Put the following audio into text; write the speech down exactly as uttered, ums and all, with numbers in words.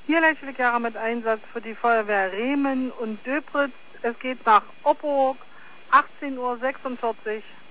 Hier Lächelkehrer mit Einsatz für die Feuerwehr Rehmen und Döbritz. Es geht nach Oppoog, achtzehn Uhr sechsundvierzig.